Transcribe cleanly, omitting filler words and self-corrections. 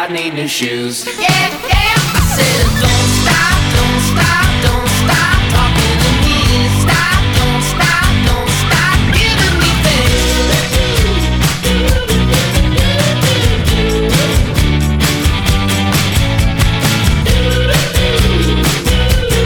I need new shoes. Yeah, yeah. I said don't stop, don't stop.